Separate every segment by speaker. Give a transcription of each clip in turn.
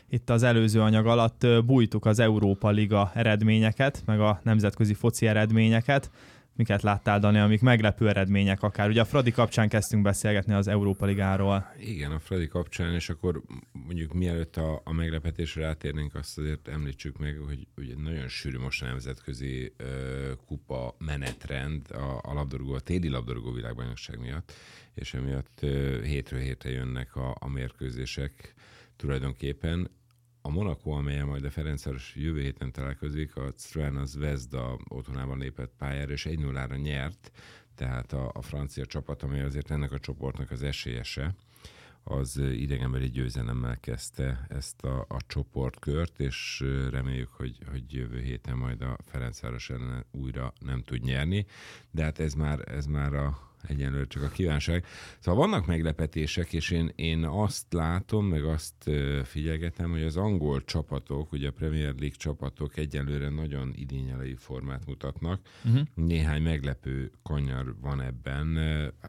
Speaker 1: itt az előző anyag alatt bújtuk az Európa Liga eredményeket, meg a nemzetközi foci eredményeket. Miket láttál, Dani, amik meglepő eredmények akár? Ugye a Fradi kapcsán kezdtünk beszélgetni az Európa Ligáról.
Speaker 2: Igen, a Fradi kapcsán, és akkor mondjuk mielőtt a meglepetésre rátérnénk, azt azért említsük meg, hogy ugye nagyon sűrű most a nemzetközi kupa menetrend a téli labdarúgó világbajnokság miatt, és emiatt hétről hétre jönnek a mérkőzések tulajdonképpen. A Monaco, amelyen majd a Ferencváros jövő héten találkozik, a Crvena Zvezda otthonában lépett pályára, és 1-0-ra nyert, tehát a francia csapat, amely azért ennek a csoportnak az esélyese, az idegenbeli győzelemmel kezdte ezt a csoportkört, és reméljük, hogy jövő héten majd a Ferencváros ellen újra nem tud nyerni, de hát ez már egyenlőre csak a kívánság. Szóval vannak meglepetések, és én azt látom, meg azt figyelgetem, hogy az angol csapatok, ugye a Premier League csapatok egyenlőre nagyon idényelői formát mutatnak. Néhány meglepő kanyar van ebben,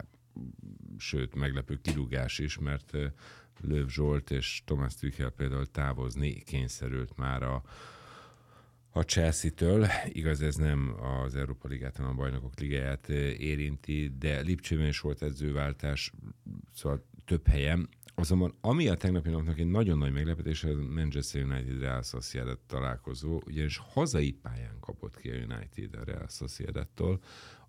Speaker 2: sőt, meglepő kirúgás is, mert Löw Zsolt és Thomas Tuchel például távozni kényszerült már a Chelsea-től. Igaz, ez nem az Európa Ligát, hanem a Bajnokok Ligáját érinti, de Lipcsében is volt edzőváltás, szóval több helyen. Azonban ami a tegnapi napnak egy nagyon nagy meglepetés, a Manchester United Real Sociedad találkozó, ugyanis hazai pályán kapott ki a United a Real Sociedadtól,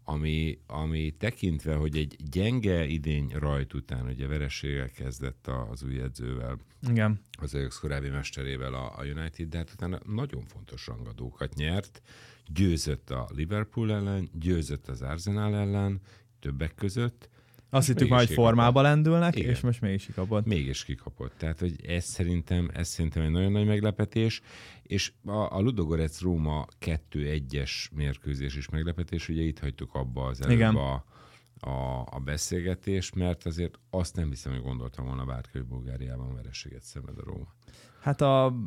Speaker 2: ami tekintve, hogy egy gyenge idény rajt után, ugye vereséggel kezdett az új edzővel,
Speaker 1: igen,
Speaker 2: az Ajax korábbi mesterével a United, de hát utána nagyon fontos rangadókat nyert, győzött a Liverpool ellen, győzött az Arsenal ellen, többek között.
Speaker 1: Azt hittük majd formába lendülnek, igen. És most mégis kikapott.
Speaker 2: Mégis kikapott. Tehát, hogy ez szerintem egy nagyon nagy meglepetés, és a Ludogorets Róma 2-1-es mérkőzés is meglepetés, ugye itt hagytuk abba az előbb a beszélgetést, mert azért azt nem hiszem, hogy gondoltam volna bárki, hogy Bulgáriában vereséget szenved a Róma.
Speaker 1: Hát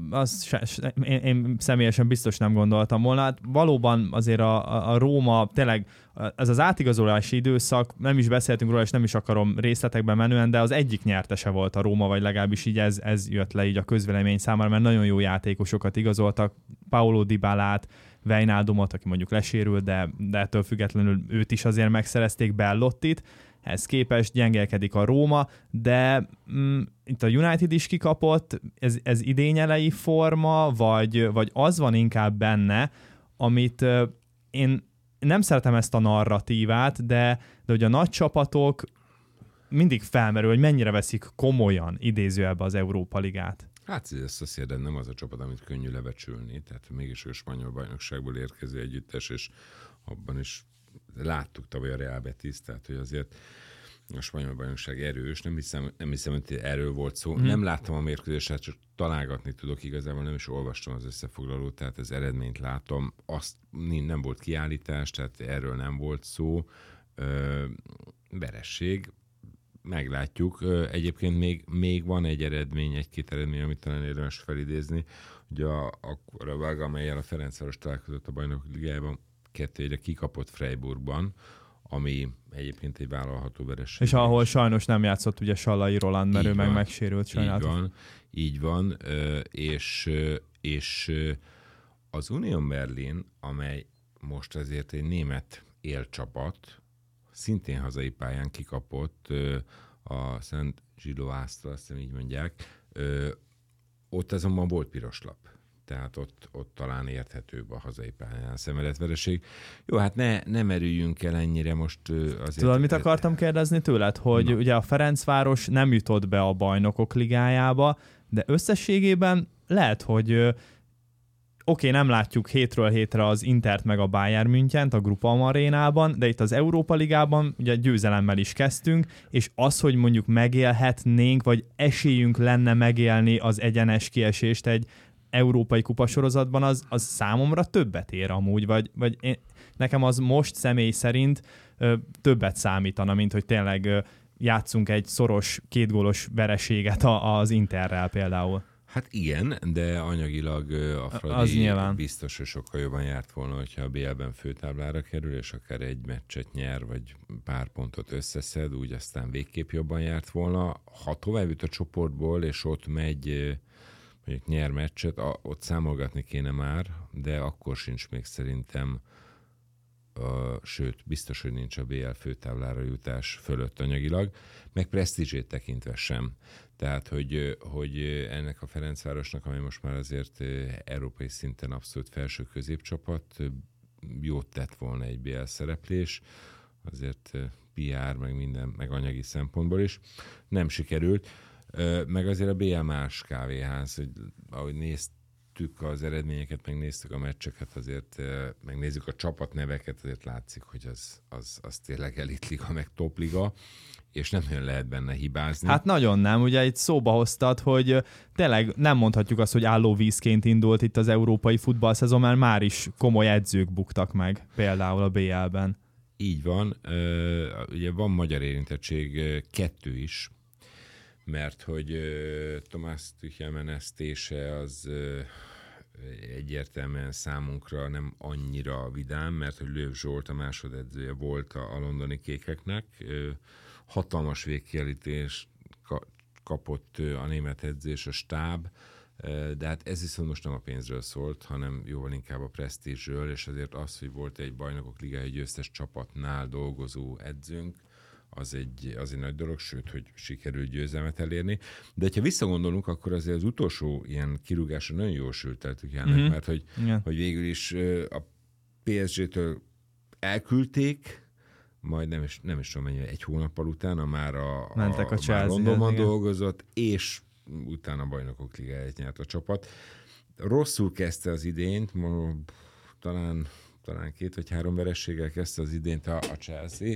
Speaker 1: én személyesen biztos nem gondoltam volna. Hát valóban azért a Róma, tényleg ez az átigazolási időszak, nem is beszéltünk róla, és nem is akarom részletekben menően, de az egyik nyertese volt a Róma, vagy legalábbis így ez jött le így a közvélemény számára, mert nagyon jó játékosokat igazoltak, Paulo Dybalát, Wijnaldumot, aki mondjuk lesérült, de ettől függetlenül őt is azért megszerezték, Bellottit. Ehhez képest gyengelkedik a Róma, de itt a United is kikapott, ez idényelei forma, vagy az van inkább benne, amit én nem szeretem ezt a narratívát, de hogy a nagy csapatok mindig felmerül, hogy mennyire veszik komolyan idézőjelbe az Európa Ligát.
Speaker 2: Hát ez a Sociedad nem az a csapat, amit könnyű lebecsülni, tehát mégis a spanyol bajnokságból érkező együttes, és abban is láttuk tavaly a Real Betis, tehát hogy azért a spanyol bajnokság erős, nem hiszem, hogy erről volt szó. Nem láttam a mérkőzést, csak találgatni tudok, igazából nem is olvastam az összefoglalót, tehát az eredményt látom, azt nem volt kiállítás, tehát erről nem volt szó. Veresség, meglátjuk. Egyébként még van egy-két eredmény, amit talán érdemes felidézni. Ugye a Vága, amellyel a Ferencváros találkozott a Bajnokok Ligájában, 2-1-re kikapott Freiburgban, ami egyébként egy vállalható vereség.
Speaker 1: És ahol sajnos nem játszott ugye Sallai Roland, mert ő meg megsérült sajnálatos.
Speaker 2: Így van. És az Union Berlin, amely most azért egy német élcsapat, szintén hazai pályán kikapott a Szent Gilloásztól, azt hiszem így mondják, ott azonban volt piros lap. Tehát ott talán érthetőbb a hazai pályán szenvedett vereség. Jó, hát ne merüljünk el ennyire most azért.
Speaker 1: Tudod, mit akartam kérdezni tőled? Hogy ugye a Ferencváros nem jutott be a Bajnokok Ligájába, de összességében lehet, hogy oké, nem látjuk hétről hétre az Intert meg a Bayern Münchent a Groupama arénában, de itt az Európa Ligában ugye győzelemmel is kezdtünk, és az, hogy mondjuk megélhetnénk, vagy esélyünk lenne megélni az egyenes kiesést egy európai kupasorozatban, az számomra többet ér amúgy, vagy nekem az most személy szerint többet számítana, mint hogy tényleg játszunk egy szoros, 2 gólos vereséget az Interrel például.
Speaker 2: Hát igen, de anyagilag a Fradi biztos, hogy sokkal jobban járt volna, hogyha a BL-ben főtáblára kerül, és akár egy meccset nyer, vagy pár pontot összeszed, úgy aztán végképp jobban járt volna. Ha tovább jut a csoportból, és ott megy mondjuk nyer meccset, ott számolgatni kéne már, de akkor sincs még szerintem, sőt, biztos, hogy nincs a BL főtáblára jutás fölött anyagilag, meg presztízsét tekintve sem. Tehát, hogy ennek a Ferencvárosnak, ami most már azért európai szinten abszolút felső középcsapat, jót tett volna egy BL szereplés, azért PR, meg minden, meg anyagi szempontból is. Nem sikerült. Meg azért a BL más kávéház, hogy ahogy néztük az eredményeket, megnéztük a meccseket, azért megnézzük a csapatneveket, azért látszik, hogy az tényleg elitliga, meg topliga, és nem nagyon lehet benne hibázni.
Speaker 1: Hát nagyon nem, ugye itt szóba hoztad, hogy tényleg nem mondhatjuk azt, hogy állóvízként indult itt az európai futballszezon, mert már is komoly edzők buktak meg, például a BL-ben.
Speaker 2: Így van, ugye van magyar érintettség, 2 is, mert hogy Tomás Tuchel menesztése az egyértelműen számunkra nem annyira vidám, mert hogy Löw Zsolt a másodedzője volt a londoni kékeknek. Hatalmas végkielítést kapott a német edzés, a stáb, de hát ez viszont most nem a pénzről szólt, hanem jóval inkább a presztízsről, és azért az, hogy volt egy bajnokok ligája győztes csapatnál dolgozó edzőnk, az egy nagy dolog, sőt, hogy sikerült győzelmet elérni. De ha visszagondolunk, akkor azért az utolsó ilyen kirúgása nagyon jól sült el Tuchelnek, mert hogy végül is a PSG-től elküldték, majd nem is tudom mennyi, 1 hónappal utána már
Speaker 1: mentek a Chelsea,
Speaker 2: már Londonban dolgozott, és utána bajnokok ligáját nyert a csapat. Rosszul kezdte az idényt, talán 2 vagy 3 verességgel kezdte az idényt a Chelsea,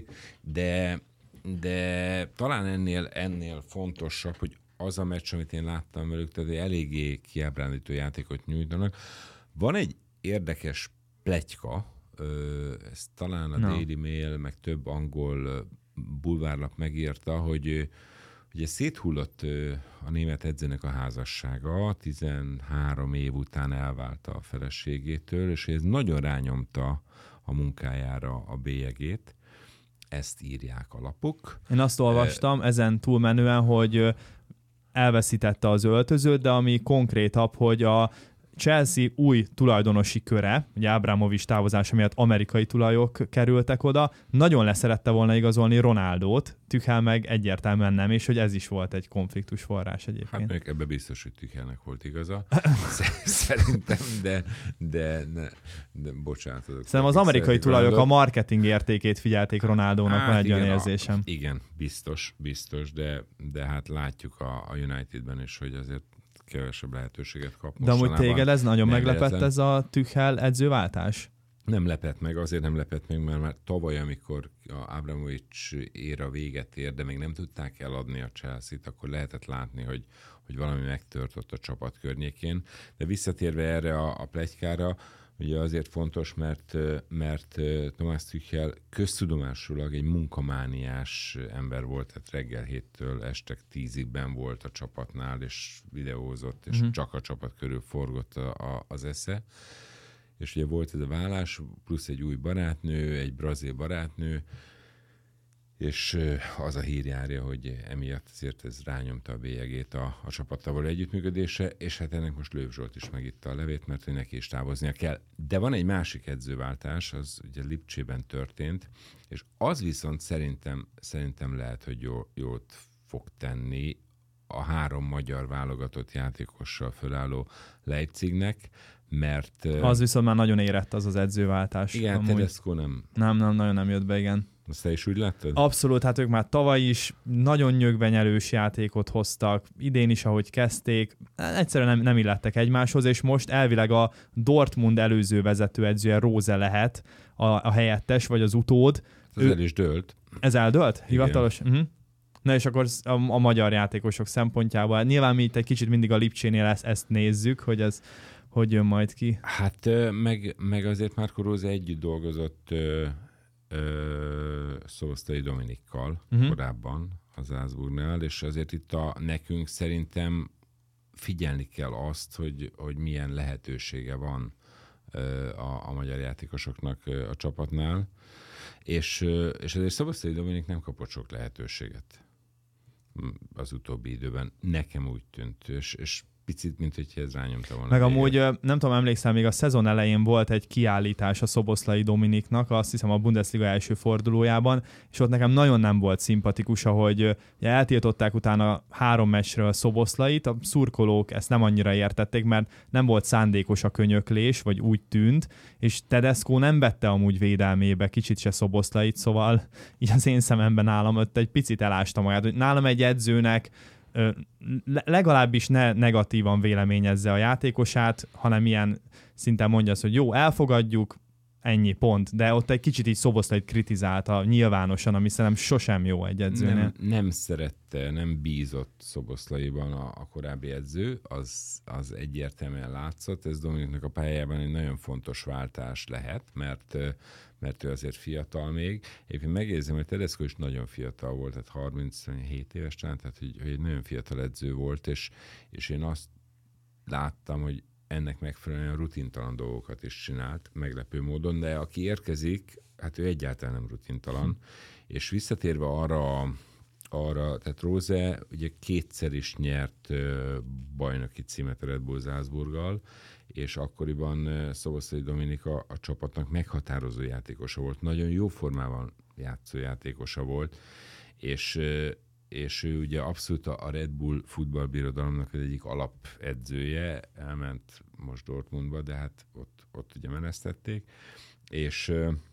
Speaker 2: de talán ennél fontosabb, hogy az a meccs, amit én láttam velük, tehát eléggé kiábrándító játékot nyújtanak. Van egy érdekes pletyka, ezt talán a Daily Mail, meg több angol bulvárlap megírta, hogy ugye széthullott a német edzőnek a házassága, 13 év után elvált a feleségétől, és ez nagyon rányomta a munkájára a bélyegét. Ezt írják a lapok.
Speaker 1: Én azt olvastam ezen túlmenően, hogy elveszítette az öltözőt, de ami konkrétabb, hogy a Chelsea új tulajdonosi köre, ugye Abramovich távozása miatt amerikai tulajok kerültek oda, nagyon leszerette volna igazolni Ronaldót, Tuchel meg egyértelműen nem, és hogy ez is volt egy konfliktus forrás egyébként.
Speaker 2: Hát meg ebbe biztos, hogy Tuchelnek volt igaza. Szerintem, de bocsánat.
Speaker 1: Szerintem az amerikai tulajok a marketing értékét figyelték Ronaldónak, van egy olyan érzésem.
Speaker 2: Igen, biztos, de hát látjuk a Unitedben is, hogy azért kevesebb lehetőséget kap.
Speaker 1: De amúgy téged ez nagyon meglepett, ez a Tuchel edzőváltás?
Speaker 2: Nem lepett meg, azért nem lepett meg, mert már tavaly, amikor a Abramovich éra véget ér, de még nem tudták eladni a Chelsea-t, akkor lehetett látni, hogy valami megtört ott a csapat környékén. De visszatérve erre a pletykára, ugye azért fontos, mert Thomas Tuchel köztudomásulag egy munkamániás ember volt, tehát reggel 7-től este 10-ig benn volt a csapatnál, és videózott, és csak a csapat körül forgott az esze. És ugye volt ez a vállás, plusz egy új barátnő, egy brazil barátnő, és az a hír járja, hogy emiatt azért ez rányomta a bélyegét a csapattal való együttműködése, és hát ennek most Löw Zsolt is megitta a levét, mert hogy neki is távoznia kell. De van egy másik edzőváltás, az ugye Lipcsében történt, és az viszont szerintem lehet, hogy jót fog tenni a 3 magyar válogatott játékossal fölálló Leipzignek, mert...
Speaker 1: Az viszont már nagyon érett az edzőváltás.
Speaker 2: Igen, Tedesco nem.
Speaker 1: Nem, nagyon nem jött be, igen.
Speaker 2: Azt te is úgy láttad?
Speaker 1: Abszolút, hát ők már tavaly is nagyon nyögvenyelős játékot hoztak, idén is, ahogy kezdték, egyszerűen nem illettek egymáshoz, és most elvileg a Dortmund előző vezetőedzője Rose lehet a helyettes, vagy az utód.
Speaker 2: Ez el is dőlt.
Speaker 1: Ez eldőlt? Hivatalos? Na és akkor a magyar játékosok szempontjából, nyilván mi itt egy kicsit mindig a Lipcsénél ezt nézzük, hogy ez hogy jön majd ki.
Speaker 2: Hát meg azért Marco Rose együtt dolgozott Szoboszlai Dominikkal korábban az Salzburgnál, és azért itt nekünk szerintem figyelni kell azt, hogy milyen lehetősége van a magyar játékosoknak a csapatnál, és azért Szoboszlai Dominik nem kapott sok lehetőséget az utóbbi időben. Nekem úgy tűnt, és picit, mint hogy ez rányomta volna.
Speaker 1: Meg amúgy, nem tudom, emlékszem, még a szezon elején volt egy kiállítás a Szoboszlai Dominiknak, azt hiszem a Bundesliga első fordulójában, és ott nekem nagyon nem volt szimpatikus, ahogy eltiltották utána 3 meccsről Szoboszlait, a szurkolók ezt nem annyira értették, mert nem volt szándékos a könyöklés, vagy úgy tűnt, és Tedesco nem vette amúgy védelmébe kicsit se Szoboszlait, szóval így az én szememben nálam ott egy picit elásta magát, hogy nálam egy edzőnek legalábbis ne negatívan véleményezze a játékosát, hanem ilyen szinten mondja azt, hogy jó, elfogadjuk, ennyi pont, de ott egy kicsit így Szoboszlait kritizálta nyilvánosan, ami szerintem sosem jó egy edzőnél.
Speaker 2: Nem szerette, nem bízott Szoboszlaiban a korábbi edző, az egyértelműen látszott, ez Dominiknak a pályájában egy nagyon fontos váltás lehet, mert ő azért fiatal még. Éppen megjegyzem, hogy Tedesco is nagyon fiatal volt, tehát 37 éves talán, tehát hogy egy nagyon fiatal edző volt, és én azt láttam, hogy ennek megfelelően rutintalan dolgokat is csinált, meglepő módon, de aki érkezik, hát ő egyáltalán nem rutintalan. És visszatérve arra, tehát Rose ugye 2-szer is nyert bajnoki címet a Red Bull Salzburggal, és akkoriban Szoboszlai Dominika a csapatnak meghatározó játékosa volt, nagyon jó formában játszó játékosa volt, és ő ugye abszolút a Red Bull futballbirodalomnak az egyik alapedzője, elment most Dortmundba, de hát ott ugye menesztették, és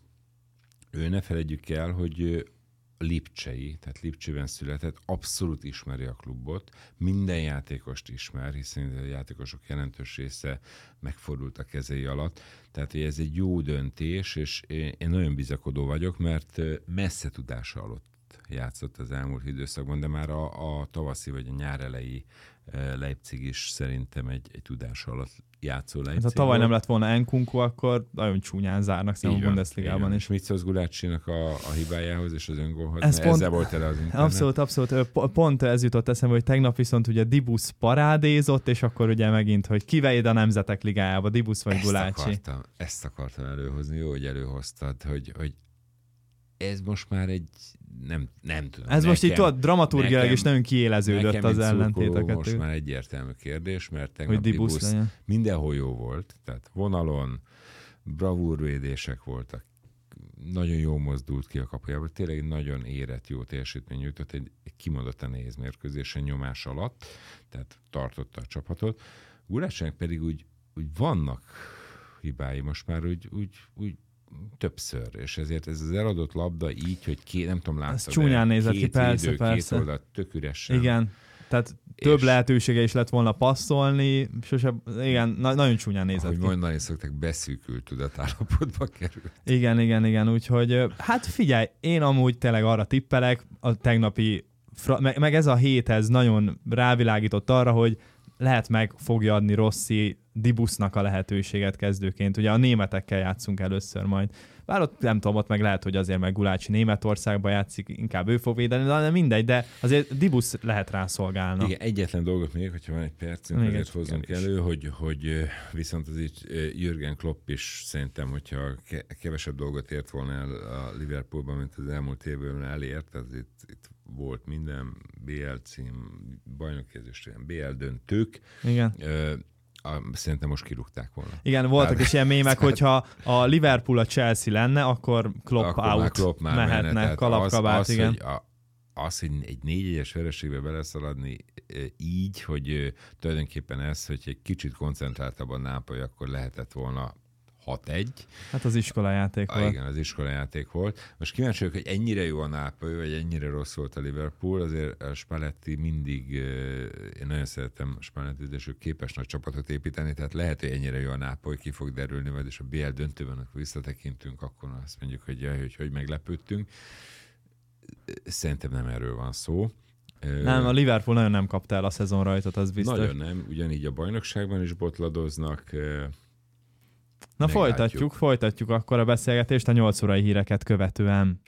Speaker 2: ő ne feledjük el, hogy lipcsei, tehát Lipcsében született, abszolút ismeri a klubot, minden játékost ismer, hiszen a játékosok jelentős része megfordult a kezei alatt, tehát hogy ez egy jó döntés, és én nagyon bizakodó vagyok, mert messze tudása alatt játszott az elmúlt időszakban, de már a tavaszi vagy a nyár elejé Leipzig is szerintem egy tudás alatt játszó Leipzig.
Speaker 1: Ha tavaly nem lett volna Nkunku, akkor nagyon csúnyán zárnak szerintem a Bundesligában is.
Speaker 2: És mit szólsz Gulácsinak a hibájához és az öngólhoz? Ezzel volt el az internet.
Speaker 1: Abszolút. Pont ez jutott eszembe, hogy tegnap viszont ugye Dibusz parádézott, és akkor ugye megint, hogy kiveid a Nemzetek Ligájába, Dibusz vagy Gulácsi.
Speaker 2: Ezt akartam előhozni, jó, hogy előhoztad, hogy ez most már egy nem tudom.
Speaker 1: Ez most itt ott dramaturgiailag is nagyon kiéleződött az ellentéteket.
Speaker 2: Most már egyértelmű kérdés, mert tegnap Dibusz mindenhol jó volt, tehát vonalon, bravúrvédések voltak, nagyon jól mozdult ki a kapujába, tényleg nagyon érett, jó teljesítmény nyújtott, egy kimondottan nehéz mérkőzésen nyomás alatt, tehát tartotta a csapatot. Gulácsinak pedig úgy vannak hibái, most már úgy többször, és ezért ez az eladott labda így, hogy nem tudom, láttad. Ez
Speaker 1: csúnyán nézett ki, persze.
Speaker 2: Két oldal, tök üresen.
Speaker 1: Igen, tehát több lehetősége is lett volna passzolni, igen, nagyon csúnyán nézett ki.
Speaker 2: Ahogy mondani szokták, beszűkült tudatállapotba került.
Speaker 1: Igen, úgyhogy hát figyelj, én amúgy tényleg arra tippelek, a tegnapi, meg ez a héthez nagyon rávilágított arra, hogy lehet meg fogja adni Rossi Dibusznak a lehetőséget kezdőként. Ugye a németekkel játszunk először majd. Bár ott nem tudom, ott meg lehet, hogy azért meg Gulácsi Németországban játszik, inkább ő fog védeni, de mindegy, de azért Dibusz lehet rászolgálna.
Speaker 2: Igen, egyetlen dolgot még, hogyha van egy percünk, azért hozzunk elő, hogy viszont az így Jürgen Klopp is szerintem, hogyha kevesebb dolgot ért volna el a Liverpoolban, mint az elmúlt évben elért, az itt volt minden, BL cím, bajnoki ezüstően, BL döntők.
Speaker 1: Igen.
Speaker 2: Szerintem most kirúgták volna.
Speaker 1: Igen, voltak is ilyen mémek, hogyha a Liverpool a Chelsea lenne, akkor Klopp out
Speaker 2: Klopp
Speaker 1: mehetne, kalapkabát, igen.
Speaker 2: Az, hogy egy 4-1-es vereségbe beleszaladni így, hogy tulajdonképpen ez, hogy egy kicsit koncentráltabban Nápoly, akkor lehetett volna 6-1.
Speaker 1: Hát az iskolajáték volt.
Speaker 2: Igen, az iskolajáték volt. Most kíváncsi vagyok, hogy ennyire jó a Nápoly, vagy ennyire rossz volt a Liverpool, azért a Spalletti mindig, én nagyon szeretem Spallettit, és ő képes nagy csapatot építeni, tehát lehet, hogy ennyire jó a Nápoly, ki fog derülni, vagy és a BL döntőben, akkor visszatekintünk, akkor azt mondjuk, hogy meglepődtünk. Szerintem nem erről van szó.
Speaker 1: Nem, a Liverpool nagyon nem kapta el a szezon rajtot, az biztos.
Speaker 2: Nagyon nem, ugyanígy a bajnokságban is botladoznak.
Speaker 1: Na folytatjuk akkor a beszélgetést a 8 órai híreket követően.